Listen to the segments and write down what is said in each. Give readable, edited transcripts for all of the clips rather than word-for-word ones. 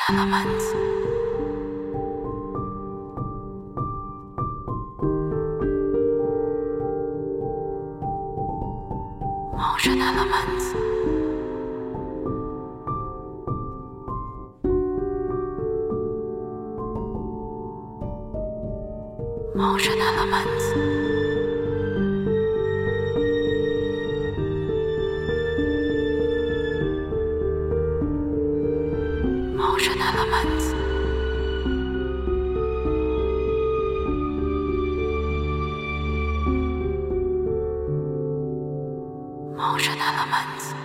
Elements. Motion elements. Motion elements. Motion elements. Motion elements.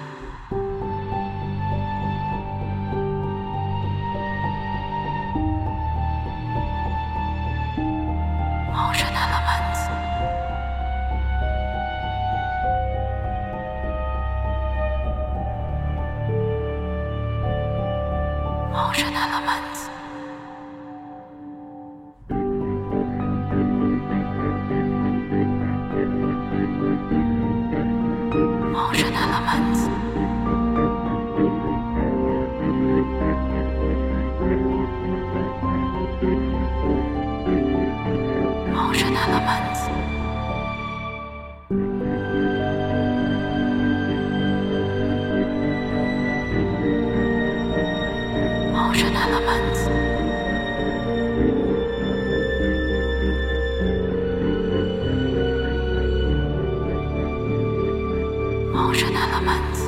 Motion elements. Motion elements. Motion elements. Motion elements. Motion elements. Motion elements.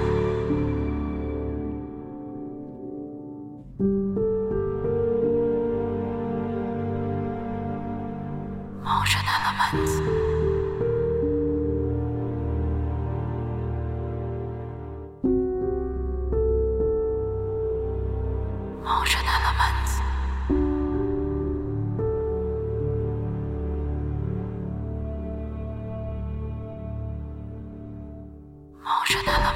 Motion elements. Motion elements. Motion elements.